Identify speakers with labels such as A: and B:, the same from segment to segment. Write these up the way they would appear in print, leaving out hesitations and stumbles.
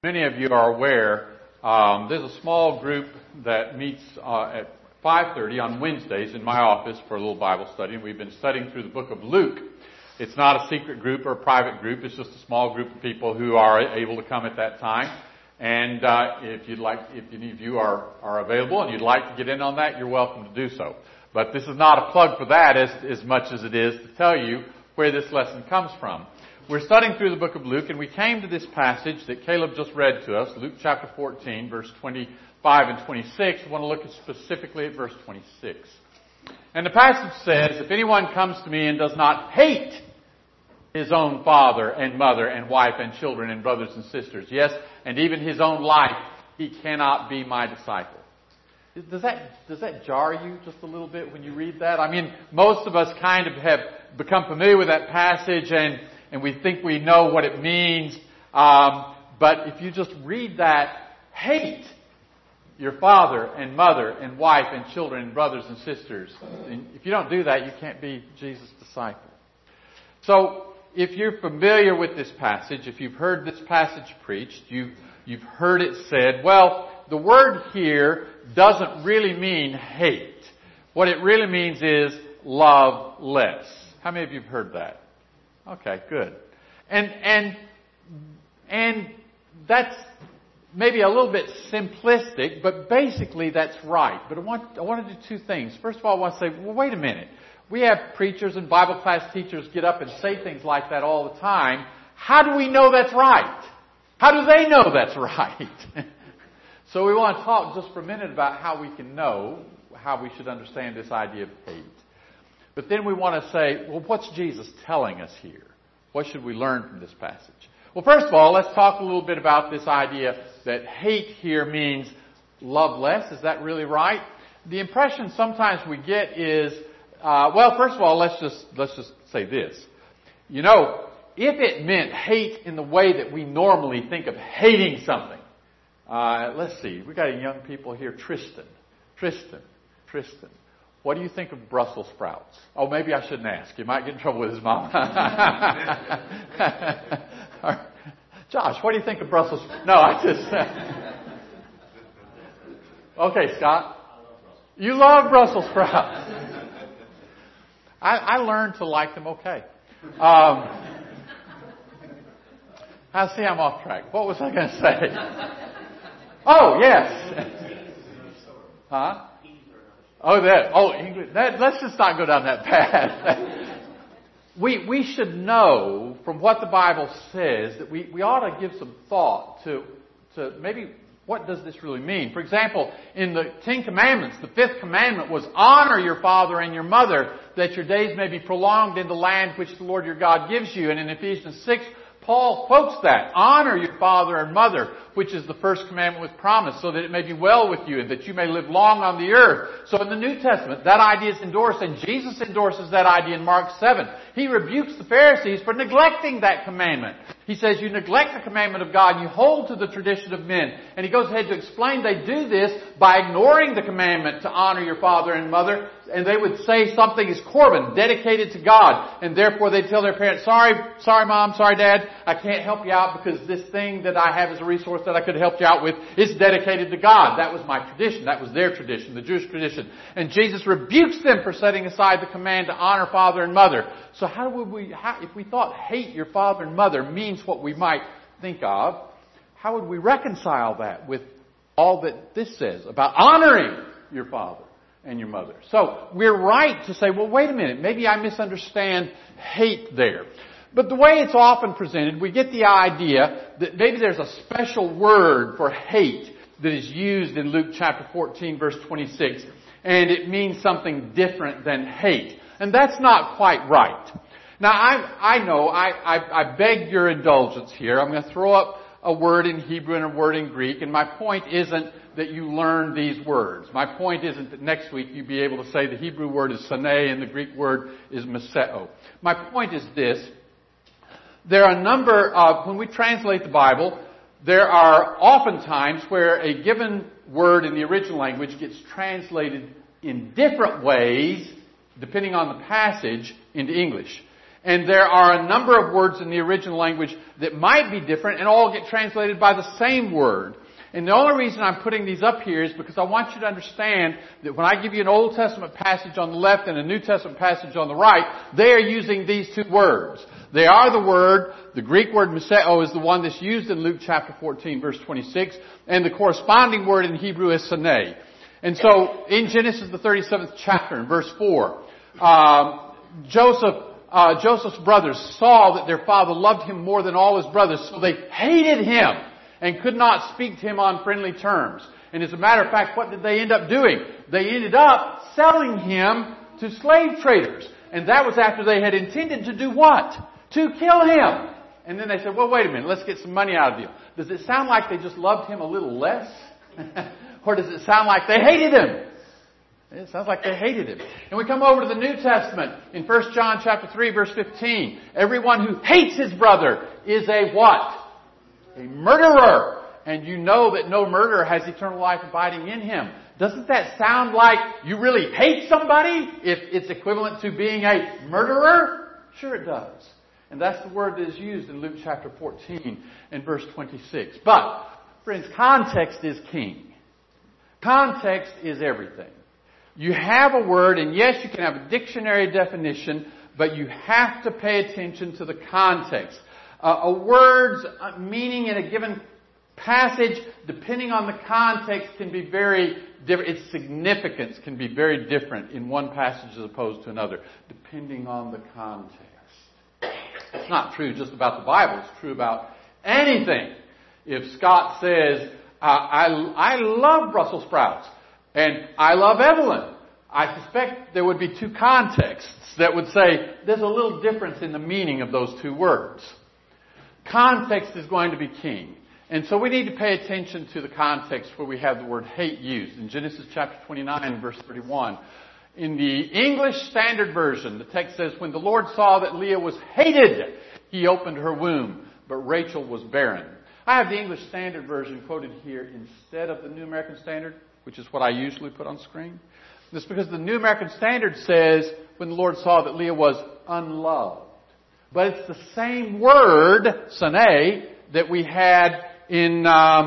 A: Many of you are aware, there's a small group that meets at 5:30 on Wednesdays in my office for a little Bible study, and we've been studying through the book of Luke. It's not a secret group or a private group. It's just a small group of people who are able to come at that time. And if any of you are available and you'd like to get in on that, you're welcome to do so. But this is not a plug for that as much as it is to tell you where this lesson comes from. We're studying through the book of Luke, and we came to this passage that Caleb just read to us, Luke chapter 14, verse 25 and 26. I want to look specifically at verse 26. And the passage says, "If anyone comes to me and does not hate his own father and mother and wife and children and brothers and sisters, yes, and even his own life, he cannot be my disciple." Does that jar you just a little bit when you read that? I mean, most of us kind of have become familiar with that passage and we think we know what it means. But if you just read that, hate your father and mother and wife and children and brothers and sisters. And if you don't do that, you can't be Jesus' disciple. So if you're familiar with this passage, if you've heard this passage preached, you've heard it said, well, the word here doesn't really mean hate. What it really means is love less. How many of you have heard that? Okay, good. And that's maybe a little bit simplistic, but basically that's right. But I want to do two things. First of all, I want to say, well, wait a minute. We have preachers and Bible class teachers get up and say things like that all the time. How do we know that's right? How do they know that's right? So we want to talk just for a minute about how we can know, how we should understand this idea of hate. But then we want to say, well, what's Jesus telling us here? What should we learn from this passage? Well, first of all, let's talk a little bit about this idea that hate here means love less. Is that really right? The impression sometimes we get is, well, first of all, let's just say this. You know, if it meant hate in the way that we normally think of hating something, let's see, we got a young people here, Tristan. What do you think of Brussels sprouts? Oh, maybe I shouldn't ask. You might get in trouble with his mom. Josh, what do you think of Brussels sprouts? No, I just... Okay, Scott. You love Brussels sprouts. I learned to like them okay. I see I'm off track. What was I going to say? Oh, yes. Huh? English. Let's just not go down that path. We should know from what the Bible says that we ought to give some thought to maybe what does this really mean. For example, in the Ten Commandments, the fifth commandment was honor your father and your mother that your days may be prolonged in the land which the Lord your God gives you. And in Ephesians 6, Paul quotes that. Honor your father and mother, which is the first commandment with promise, so that it may be well with you and that you may live long on the earth. So in the New Testament, that idea is endorsed, and Jesus endorses that idea in Mark 7. He rebukes the Pharisees for neglecting that commandment. He says, you neglect the commandment of God and you hold to the tradition of men. And he goes ahead to explain they do this by ignoring the commandment to honor your father and mother. And they would say something is Corban, dedicated to God. And therefore they'd tell their parents, sorry mom, sorry dad, I can't help you out because this thing that I have as a resource that I could help you out with is dedicated to God. That was my tradition. That was their tradition, the Jewish tradition. And Jesus rebukes them for setting aside the command to honor father and mother. So if we thought hate your father and mother means what we might think of, how would we reconcile that with all that this says about honoring your father and your mother? So we're right to say, well, wait a minute, maybe I misunderstand hate there. But the way it's often presented, we get the idea that maybe there's a special word for hate that is used in Luke chapter 14, verse 26, and it means something different than hate. And that's not quite right. Now, I beg your indulgence here. I'm going to throw up a word in Hebrew and a word in Greek, and my point isn't that you learn these words. My point isn't that next week you'll be able to say the Hebrew word is saneh and the Greek word is meseo. My point is this. There are a number of, when we translate the Bible, there are often times where a given word in the original language gets translated in different ways, depending on the passage, into English. And there are a number of words in the original language that might be different and all get translated by the same word. And the only reason I'm putting these up here is because I want you to understand that when I give you an Old Testament passage on the left and a New Testament passage on the right, they are using these two words. They are the Greek word miseo is the one that's used in Luke chapter 14 verse 26, and the corresponding word in Hebrew is sene. And so in Genesis the 37th chapter in verse 4, Joseph's brothers saw that their father loved him more than all his brothers, so they hated him and could not speak to him on friendly terms. And as a matter of fact, what did they end up doing? They ended up selling him to slave traders. And that was after they had intended to do what? To kill him. And then they said, well, wait a minute, let's get some money out of you. Does it sound like they just loved him a little less? Or does it sound like they hated him? It sounds like they hated him. And we come over to the New Testament in 1 John chapter 3 verse 15. Everyone who hates his brother is a what? A murderer. And you know that no murderer has eternal life abiding in him. Doesn't that sound like you really hate somebody if it's equivalent to being a murderer? Sure it does. And that's the word that is used in Luke chapter 14 and verse 26. But, friends, context is king. Context is everything. You have a word, and yes, you can have a dictionary definition, but you have to pay attention to the context. A word's meaning in a given passage, depending on the context, can be very different. Its significance can be very different in one passage as opposed to another, depending on the context. It's not true just about the Bible. It's true about anything. If Scott says, I love Brussels sprouts, and I love Evelyn, I suspect there would be two contexts that would say there's a little difference in the meaning of those two words. Context is going to be king. And so we need to pay attention to the context where we have the word hate used. In Genesis chapter 29 verse 31. In the English Standard Version, the text says, when the Lord saw that Leah was hated, he opened her womb, but Rachel was barren. I have the English Standard Version quoted here instead of the New American Standard, which is what I usually put on screen. That's because the New American Standard says, when the Lord saw that Leah was unloved. But it's the same word, sene, that we had in, and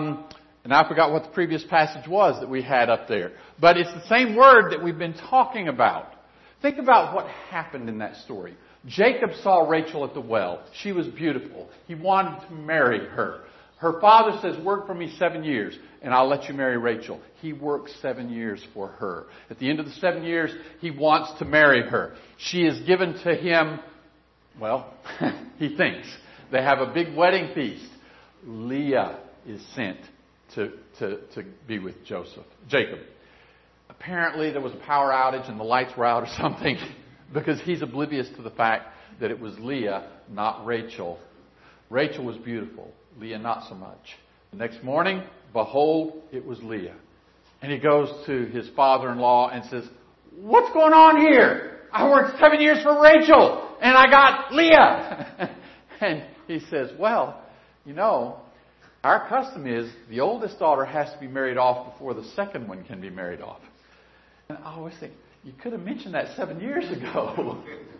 A: I forgot what the previous passage was that we had up there. But it's the same word that we've been talking about. Think about what happened in that story. Jacob saw Rachel at the well. She was beautiful. He wanted to marry her. Her father says, work for me 7 years and I'll let you marry Rachel. He works 7 years for her. At the end of the 7 years, he wants to marry her. She is given to him, well, he thinks. They have a big wedding feast. Leah is sent to be with Jacob. Apparently there was a power outage and the lights were out or something because he's oblivious to the fact that it was Leah, not Rachel. Rachel was beautiful. Leah not so much. The next morning, behold, it was Leah. And he goes to his father-in-law and says, what's going on here? I worked 7 years for Rachel and I got Leah. And he says, well, you know, our custom is the oldest daughter has to be married off before the second one can be married off. And I always think, you could have mentioned that 7 years ago.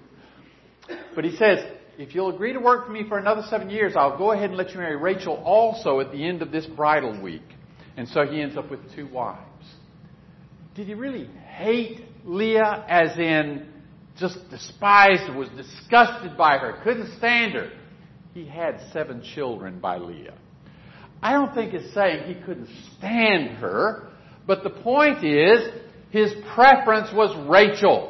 A: But he says, if you'll agree to work for me for another 7 years, I'll go ahead and let you marry Rachel also at the end of this bridal week. And so he ends up with 2 wives. Did he really hate Leah as in just despised her, was disgusted by her, couldn't stand her? He had 7 children by Leah. I don't think it's saying he couldn't stand her, but the point is his preference was Rachel.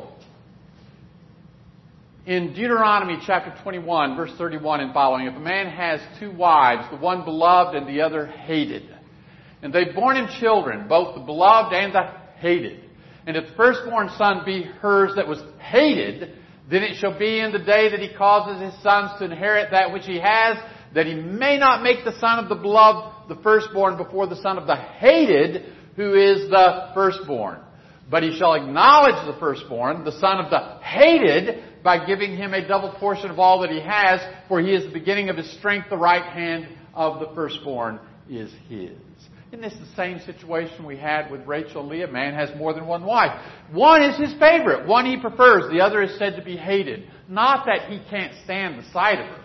A: In Deuteronomy chapter 21, verse 31 and following, if a man has 2 wives, the one beloved and the other hated, and they've borne him children, both the beloved and the hated, and if the firstborn son be hers that was hated, then it shall be in the day that he causes his sons to inherit that which he has, that he may not make the son of the beloved the firstborn before the son of the hated, who is the firstborn. But he shall acknowledge the firstborn, the son of the hated, by giving him a double portion of all that he has, for he is the beginning of his strength, the right hand of the firstborn is his. Isn't this the same situation we had with Rachel and Leah? Man has more than one wife. One is his favorite. One he prefers. The other is said to be hated. Not that he can't stand the sight of her.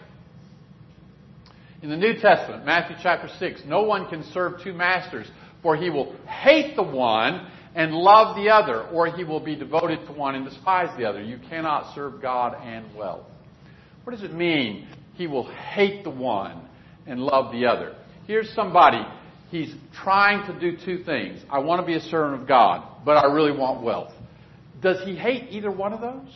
A: In the New Testament, Matthew chapter 6, no one can serve two masters, for he will hate the one and love the other, or he will be devoted to one and despise the other. You cannot serve God and wealth. What does it mean? He will hate the one and love the other. Here's somebody, he's trying to do two things. I want to be a servant of God, but I really want wealth. Does he hate either one of those?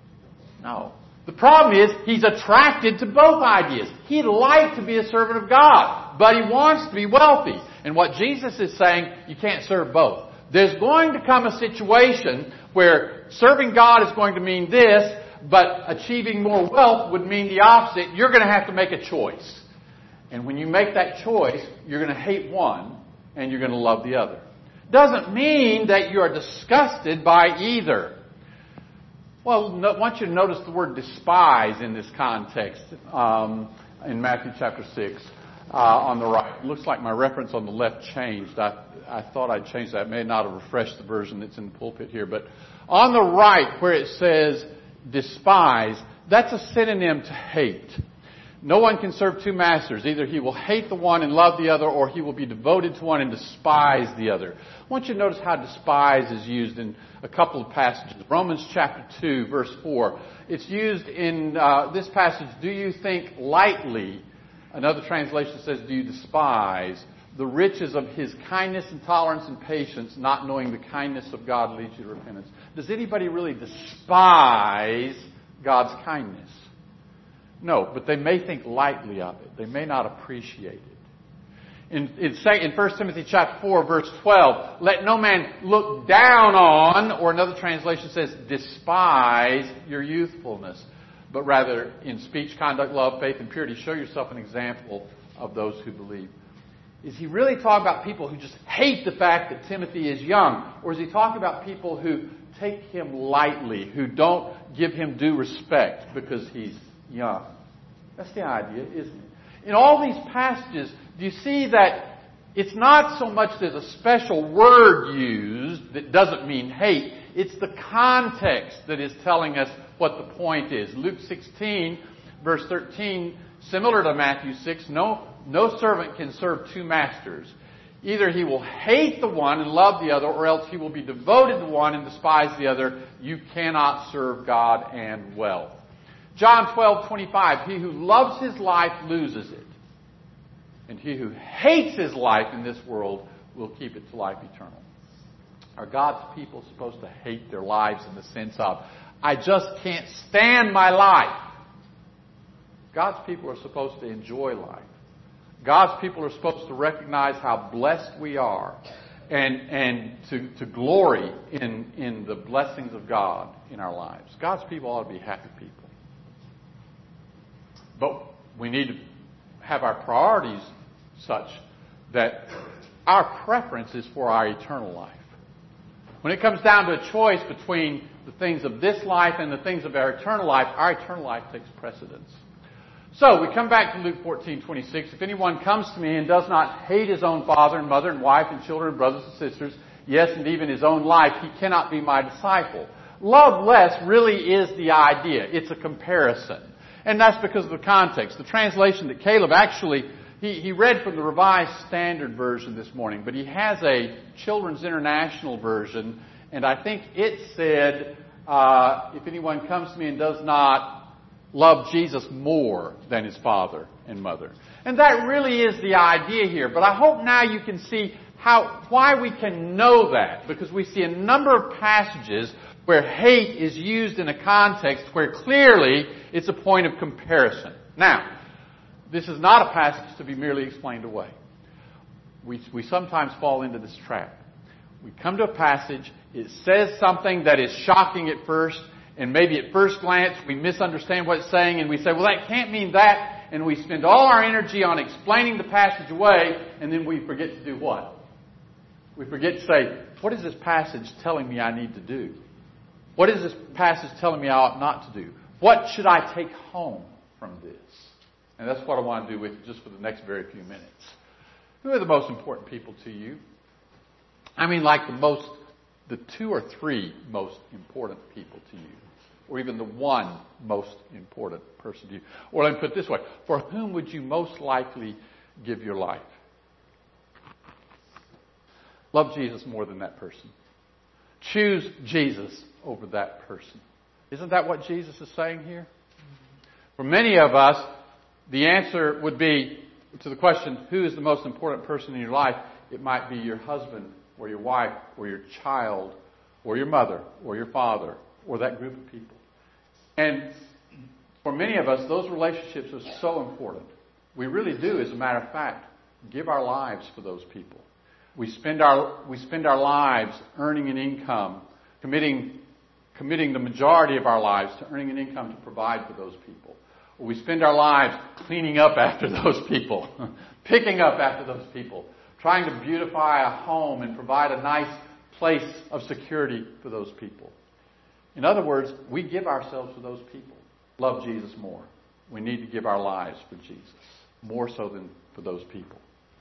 A: No. The problem is, he's attracted to both ideas. He'd like to be a servant of God, but he wants to be wealthy. And what Jesus is saying, you can't serve both. There's going to come a situation where serving God is going to mean this, but achieving more wealth would mean the opposite. You're going to have to make a choice. And when you make that choice, you're going to hate one and you're going to love the other. Doesn't mean that you are disgusted by either. Well, I want you to notice the word despise in this context in Matthew chapter 6 on the right. It looks like my reference on the left changed. I thought I'd changed that. I may not have refreshed the version that's in the pulpit here. But on the right where it says despise, that's a synonym to hate. No one can serve two masters. Either he will hate the one and love the other, or he will be devoted to one and despise the other. I want you to notice how despise is used in a couple of passages. Romans chapter 2, verse 4. It's used in this passage, do you think lightly? Another translation says, do you despise the riches of his kindness and tolerance and patience, not knowing the kindness of God leads you to repentance? Does anybody really despise God's kindness? No, but they may think lightly of it. They may not appreciate it. In 1 Timothy chapter 4, verse 12, let no man look down on, or another translation says, despise your youthfulness, but rather in speech, conduct, love, faith, and purity, show yourself an example of those who believe. Is he really talking about people who just hate the fact that Timothy is young? Or is he talking about people who take him lightly, who don't give him due respect because he's young? That's the idea, isn't it? In all these passages, do you see that it's not so much there's a special word used that doesn't mean hate. It's the context that is telling us what the point is. Luke 16, verse 13, similar to Matthew 6, no servant can serve two masters. Either he will hate the one and love the other, or else he will be devoted to one and despise the other. You cannot serve God and wealth. John 12:25, he who loves his life loses it. And he who hates his life in this world will keep it to life eternal. Are God's people supposed to hate their lives in the sense of, I just can't stand my life? God's people are supposed to enjoy life. God's people are supposed to recognize how blessed we are and to glory in the blessings of God in our lives. God's people ought to be happy people. But we need to have our priorities such that our preference is for our eternal life. When it comes down to a choice between the things of this life and the things of our eternal life takes precedence. So we come back to Luke 14:26. If anyone comes to me and does not hate his own father and mother and wife and children and brothers and sisters, yes, and even his own life, he cannot be my disciple. Love less really is the idea. It's a comparison. And that's because of the context. The translation that Caleb actually, he read from the Revised Standard Version this morning, but he has a Children's International Version, and I think it said, if anyone comes to me and does not love Jesus more than his father and mother. And that really is the idea here. But I hope now you can see why we can know that, because we see a number of passages where hate is used in a context where clearly it's a point of comparison. Now, this is not a passage to be merely explained away. We sometimes fall into this trap. We come to a passage, it says something that is shocking at first, and maybe at first glance we misunderstand what it's saying, and we say, well, that can't mean that, and we spend all our energy on explaining the passage away, and then we forget to do what? We forget to say, what is this passage telling me I need to do? What is this passage telling me I ought not to do? What should I take home from this? And that's what I want to do with you just for the next very few minutes. Who are the most important people to you? I mean, like the 2 or 3 most important people to you. Or even the 1 most important person to you. Or let me put it this way. For whom would you most likely give your life? Love Jesus more than that person. Choose Jesus over that person. Isn't that what Jesus is saying here? For many of us, the answer would be to the question, who is the most important person in your life? It might be your husband or your wife or your child or your mother or your father or that group of people. And for many of us, those relationships are so important. We really do, as a matter of fact, give our lives for those people. We spend our lives earning an income, committing the majority of our lives to earning an income to provide for those people. Or we spend our lives cleaning up after those people, picking up after those people, trying to beautify a home and provide a nice place of security for those people. In other words, we give ourselves for those people. Love Jesus more. We need to give our lives for Jesus, more so than for those people.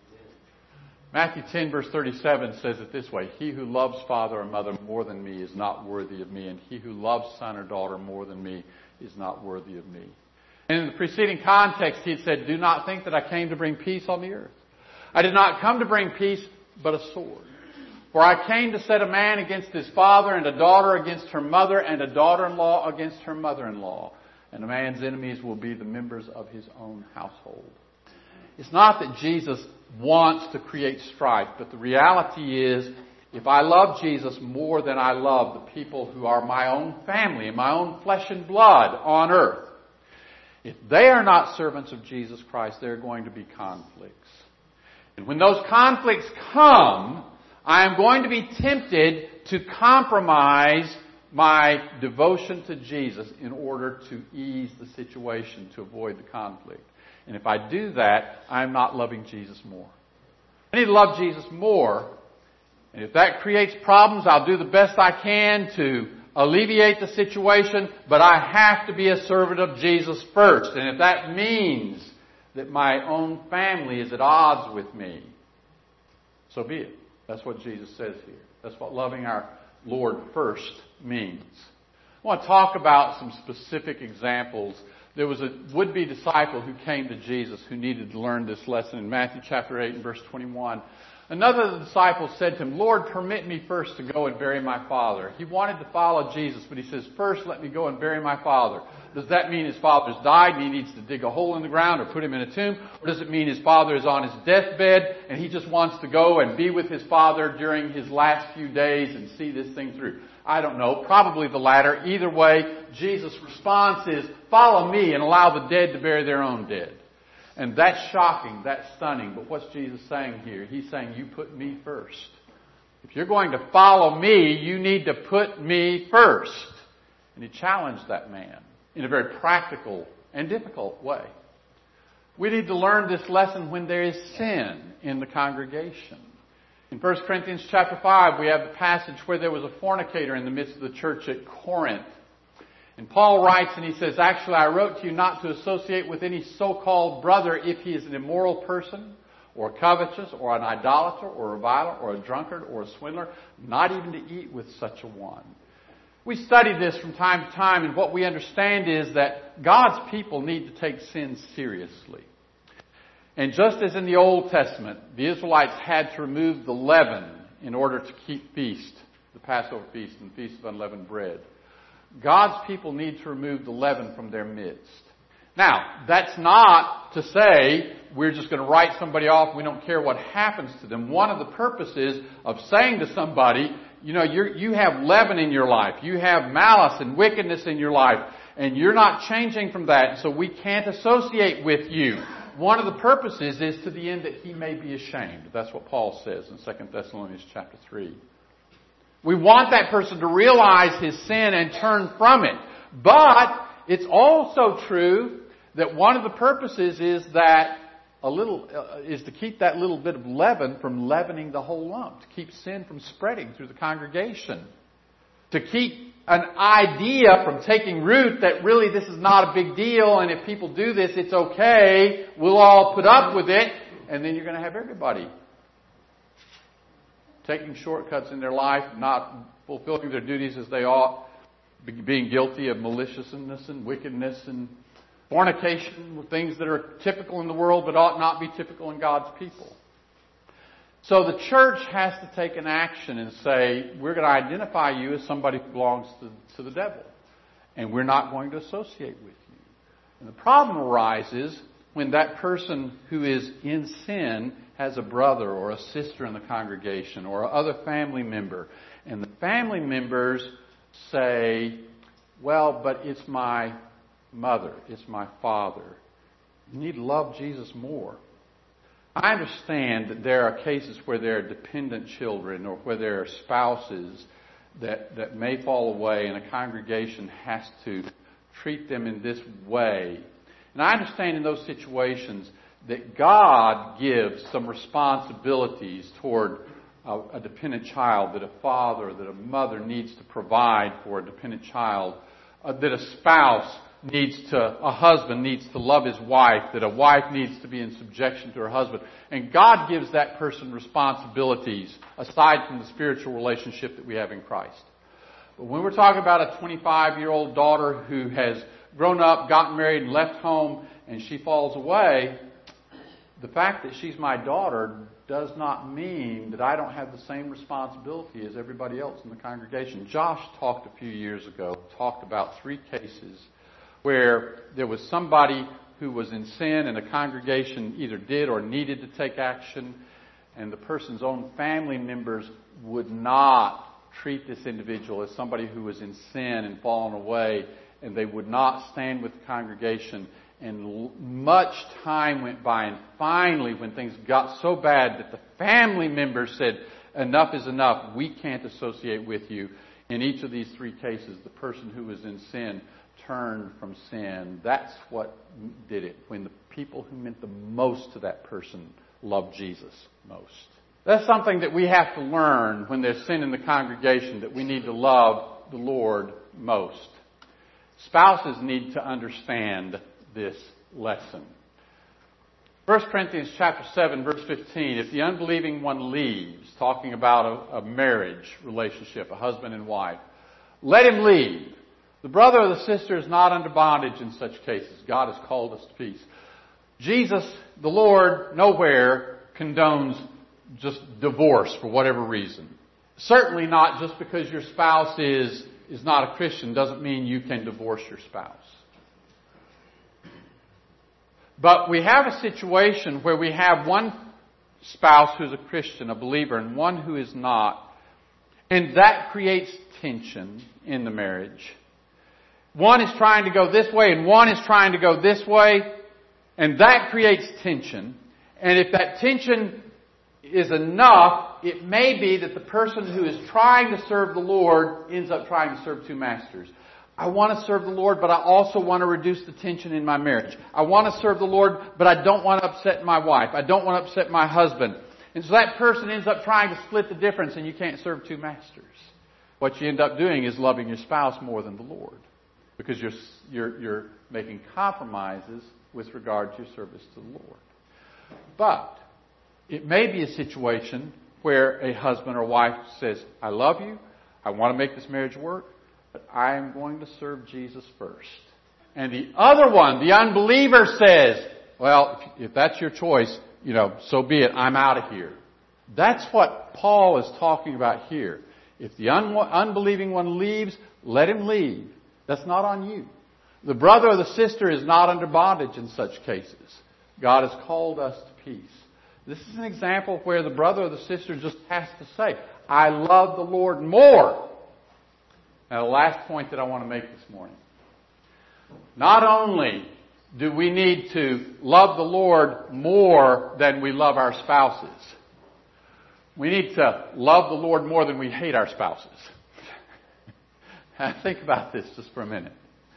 A: Matthew 10 verse 37 says it this way, he who loves father or mother more than me is not worthy of me, and he who loves son or daughter more than me is not worthy of me. And in the preceding context, he had said, do not think that I came to bring peace on the earth. I did not come to bring peace, but a sword. For I came to set a man against his father, and a daughter against her mother, and a daughter-in-law against her mother-in-law. And a man's enemies will be the members of his own household. It's not that Jesus wants to create strife, but the reality is, if I love Jesus more than I love the people who are my own family and my own flesh and blood on earth, if they are not servants of Jesus Christ, there are going to be conflicts. And when those conflicts come, I am going to be tempted to compromise my devotion to Jesus in order to ease the situation, to avoid the conflict. And if I do that, I'm not loving Jesus more. I need to love Jesus more. And if that creates problems, I'll do the best I can to alleviate the situation, but I have to be a servant of Jesus first. And if that means that my own family is at odds with me, so be it. That's what Jesus says here. That's what loving our Lord first means. I want to talk about some specific examples. There was a would-be disciple who came to Jesus who needed to learn this lesson in Matthew chapter 8 and verse 21. Another of the disciples said to him, Lord, permit me first to go and bury my father. He wanted to follow Jesus, but he says, first let me go and bury my father. Does that mean his father's died and he needs to dig a hole in the ground or put him in a tomb? Or does it mean his father is on his deathbed and he just wants to go and be with his father during his last few days and see this thing through? I don't know. Probably the latter. Either way, Jesus' response is, follow me and allow the dead to bury their own dead. And that's shocking, that's stunning. But what's Jesus saying here? He's saying, you put me first. If you're going to follow me, you need to put me first. And he challenged that man in a very practical and difficult way. We need to learn this lesson when there is sin in the congregation. In 1 Corinthians chapter 5, we have the passage where there was a fornicator in the midst of the church at Corinth. And Paul writes and he says, actually, I wrote to you not to associate with any so-called brother if he is an immoral person, or covetous, or an idolater, or a reviler, or a drunkard, or a swindler, not even to eat with such a one. We study this from time to time, and what we understand is that God's people need to take sin seriously. And just as in the Old Testament, the Israelites had to remove the leaven in order to keep feast, the Passover feast and the Feast of Unleavened Bread, God's people need to remove the leaven from their midst. Now, that's not to say we're just going to write somebody off. We don't care what happens to them. One of the purposes of saying to somebody, you know, you have leaven in your life. You have malice and wickedness in your life. And you're not changing from that. So we can't associate with you. One of the purposes is to the end that he may be ashamed. That's what Paul says in 2 Thessalonians chapter 3. We want that person to realize his sin and turn from it. But it's also true that one of the purposes is that is to keep that little bit of leaven from leavening the whole lump, to keep sin from spreading through the congregation, to keep an idea from taking root that really this is not a big deal, and if people do this, it's okay, we'll all put up with it, and then you're going to have everybody taking shortcuts in their life, not fulfilling their duties as they ought, being guilty of maliciousness and wickedness and fornication, things that are typical in the world but ought not be typical in God's people. So the church has to take an action and say, we're going to identify you as somebody who belongs to the devil, and we're not going to associate with you. And the problem arises when that person who is in sin has a brother or a sister in the congregation or other family member, and the family members say, well, but it's my mother, it's my father. You need to love Jesus more. I understand that there are cases where there are dependent children or where there are spouses that may fall away and a congregation has to treat them in this way. And I understand in those situations that God gives some responsibilities toward a dependent child, that a father, that a mother needs to provide for a dependent child, that a husband needs to love his wife, that a wife needs to be in subjection to her husband. And God gives that person responsibilities aside from the spiritual relationship that we have in Christ. But when we're talking about a 25-year-old daughter who has grown up, gotten married, and left home, and she falls away, the fact that she's my daughter does not mean that I don't have the same responsibility as everybody else in the congregation. Josh talked a few years ago, about 3 cases where there was somebody who was in sin and the congregation either did or needed to take action, and the person's own family members would not treat this individual as somebody who was in sin and fallen away, and they would not stand with the congregation. And much time went by, and finally, when things got so bad that the family members said, enough is enough, we can't associate with you. In each of these 3 cases, the person who was in sin turned from sin. That's what did it, when the people who meant the most to that person loved Jesus most. That's something that we have to learn when there's sin in the congregation, that we need to love the Lord most. Spouses need to understand this lesson. 1 Corinthians chapter 7, verse 15, if the unbelieving one leaves, talking about a marriage relationship, a husband and wife, let him leave. The brother or the sister is not under bondage in such cases. God has called us to peace. Jesus, the Lord, nowhere condones just divorce for whatever reason. Certainly not just because your spouse is not a Christian doesn't mean you can divorce your spouse. But we have a situation where we have one spouse who's a Christian, a believer, and one who is not. And that creates tension in the marriage. One is trying to go this way and one is trying to go this way. And that creates tension. And if that tension is enough, it may be that the person who is trying to serve the Lord ends up trying to serve 2 masters. I want to serve the Lord, but I also want to reduce the tension in my marriage. I want to serve the Lord, but I don't want to upset my wife. I don't want to upset my husband. And so that person ends up trying to split the difference, and you can't serve 2 masters. What you end up doing is loving your spouse more than the Lord, because you're making compromises with regard to your service to the Lord. But it may be a situation where a husband or wife says, I love you, I want to make this marriage work, but I am going to serve Jesus first. And the other one, the unbeliever, says, well, if that's your choice, so be it. I'm out of here. That's what Paul is talking about here. If the unbelieving one leaves, let him leave. That's not on you. The brother or the sister is not under bondage in such cases. God has called us to peace. This is an example where the brother or the sister just has to say, I love the Lord more. Now, the last point that I want to make this morning. Not only do we need to love the Lord more than we love our spouses, we need to love the Lord more than we hate our spouses. Think about this just for a minute.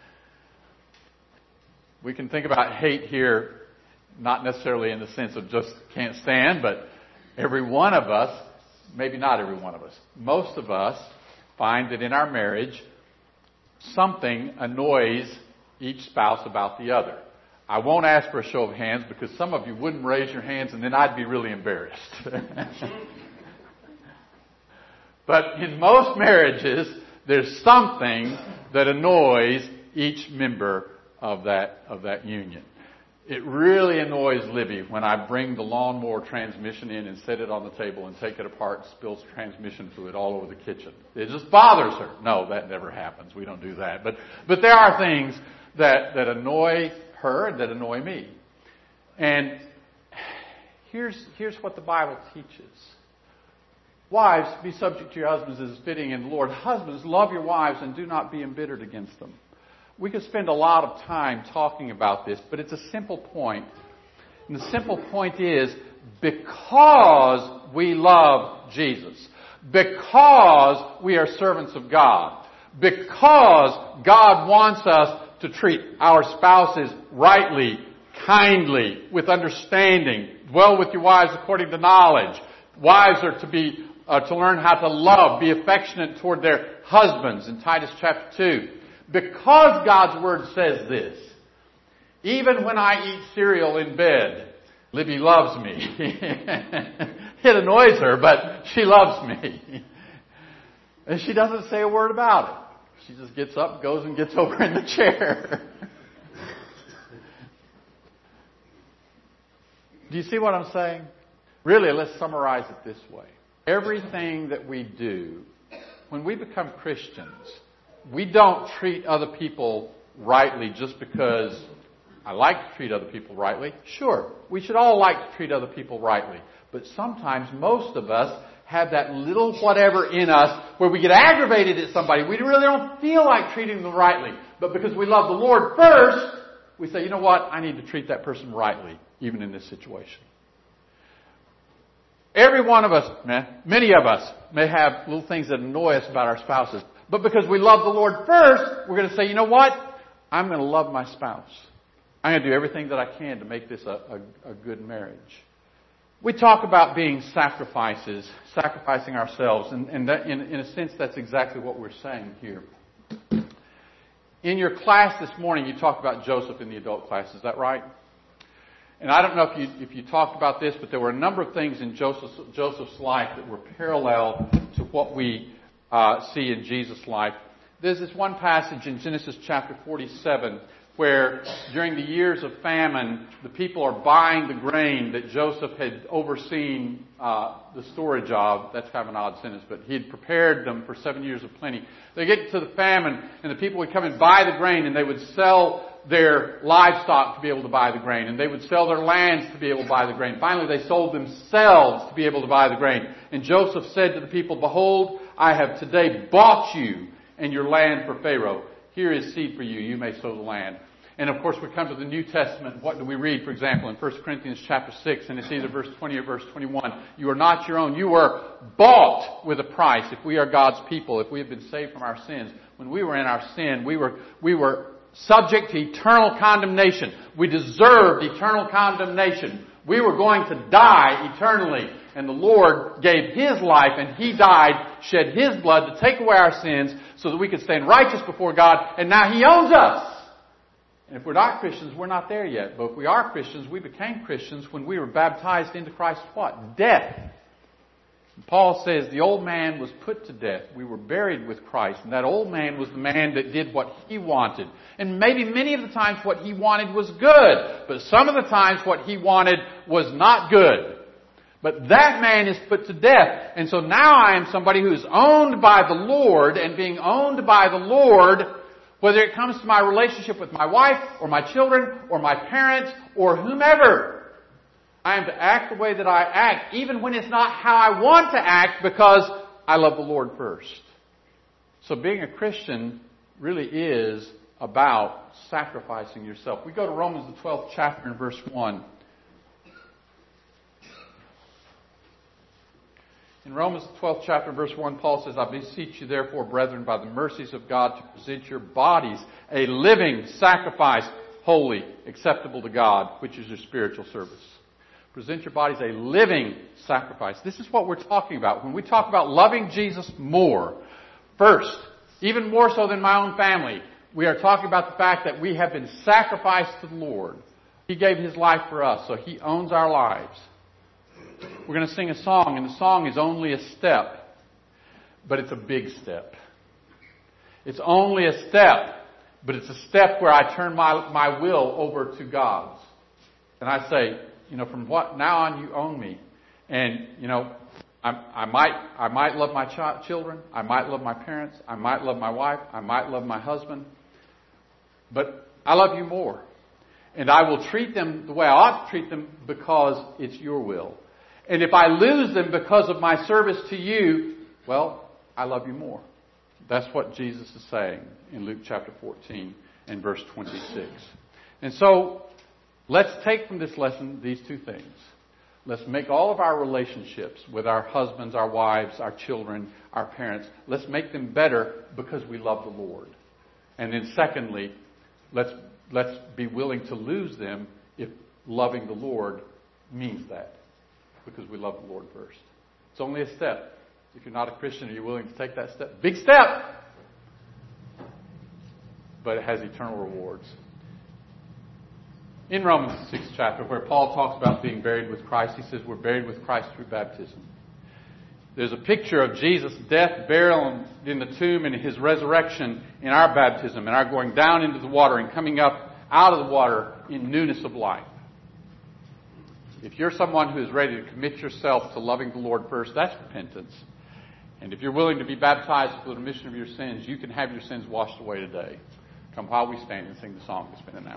A: We can think about hate here, not necessarily in the sense of just can't stand, but every one of us, maybe not every one of us, most of us find that in our marriage, something annoys each spouse about the other. I won't ask for a show of hands because some of you wouldn't raise your hands and then I'd be really embarrassed. But in most marriages, there's something that annoys each member of that union. It really annoys Libby when I bring the lawnmower transmission in and set it on the table and take it apart and spills transmission fluid all over the kitchen. It just bothers her. No, that never happens. We don't do that. But there are things that annoy her and that annoy me. And here's what the Bible teaches. Wives, be subject to your husbands as is fitting in the Lord. Husbands, love your wives and do not be embittered against them. We could spend a lot of time talking about this, but it's a simple point. And the simple point is, because we love Jesus, because we are servants of God, because God wants us to treat our spouses rightly, kindly, with understanding, dwell with your wives according to knowledge. Wives are to learn how to love, be affectionate toward their husbands in Titus chapter 2. Because God's Word says this, even when I eat cereal in bed, Libby loves me. It annoys her, but she loves me. And she doesn't say a word about it. She just gets up, goes and gets over in the chair. Do you see what I'm saying? Really, let's summarize it this way. Everything that we do, when we become Christians, we don't treat other people rightly just because I like to treat other people rightly. Sure, we should all like to treat other people rightly. But sometimes most of us have that little whatever in us where we get aggravated at somebody. We really don't feel like treating them rightly. But because we love the Lord first, we say, you know what? I need to treat that person rightly, even in this situation. Every one of us, many of us, may have little things that annoy us about our spouses. But because we love the Lord first, we're going to say, you know what? I'm going to love my spouse. I'm going to do everything that I can to make this a good marriage. We talk about being sacrificing ourselves. And that, in a sense, that's exactly what we're saying here. In your class this morning, you talked about Joseph in the adult class. Is that right? And I don't know if you talked about this, but there were a number of things in Joseph's life that were parallel to what we see in Jesus' life. There's this one passage in Genesis chapter 47 where during the years of famine, the people are buying the grain that Joseph had overseen the storage of. That's kind of an odd sentence, but he had prepared them for 7 years of plenty. They get to the famine, and the people would come and buy the grain, and they would sell their livestock to be able to buy the grain, and they would sell their lands to be able to buy the grain. Finally, they sold themselves to be able to buy the grain. And Joseph said to the people, "Behold, I have today bought you and your land for Pharaoh. Here is seed for you. You may sow the land." And of course, we come to the New Testament. What do we read, for example, in 1 Corinthians chapter 6, and it's either verse 20 or verse 21. You are not your own. You were bought with a price. If we are God's people, if we have been saved from our sins, when we were in our sin, we were subject to eternal condemnation. We deserved eternal condemnation. We were going to die eternally. And the Lord gave His life, and He died, shed His blood to take away our sins so that we could stand righteous before God. And now He owns us. And if we're not Christians, we're not there yet. But if we are Christians, we became Christians when we were baptized into Christ's what? Death. And Paul says the old man was put to death. We were buried with Christ. And that old man was the man that did what he wanted. And maybe many of the times what he wanted was good. But some of the times what he wanted was not good. But that man is put to death. And so now I am somebody who is owned by the Lord. And being owned by the Lord, whether it comes to my relationship with my wife or my children or my parents or whomever, I am to act the way that I act, even when it's not how I want to act, because I love the Lord first. So being a Christian really is about sacrificing yourself. We go to Romans the 12th chapter and verse 1. In Romans the 12th chapter, verse 1, Paul says, "I beseech you therefore, brethren, by the mercies of God, to present your bodies a living sacrifice, holy, acceptable to God, which is your spiritual service." Present your bodies a living sacrifice. This is what we're talking about. When we talk about loving Jesus more, first, even more so than my own family, we are talking about the fact that we have been sacrificed to the Lord. He gave His life for us, so He owns our lives. We're going to sing a song, and the song is only a step, but it's a big step. It's only a step, but it's a step where I turn my will over to God's. And I say, from what now on you own me. And, I might love my children. I might love my parents. I might love my wife. I might love my husband. But I love you more. And I will treat them the way I ought to treat them because it's your will. And if I lose them because of my service to you, well, I love you more. That's what Jesus is saying in Luke chapter 14 and verse 26. And so, let's take from this lesson these two things. Let's make all of our relationships with our husbands, our wives, our children, our parents, let's make them better because we love the Lord. And then secondly, let's be willing to lose them if loving the Lord means that. Because we love the Lord first. It's only a step. If you're not a Christian, are you willing to take that step? Big step! But it has eternal rewards. In Romans 6th chapter, where Paul talks about being buried with Christ, he says we're buried with Christ through baptism. There's a picture of Jesus' death, burial in the tomb, and His resurrection in our baptism, and our going down into the water and coming up out of the water in newness of life. If you're someone who is ready to commit yourself to loving the Lord first, that's repentance. And if you're willing to be baptized for the remission of your sins, you can have your sins washed away today. Come while we stand and sing the song that's been announced.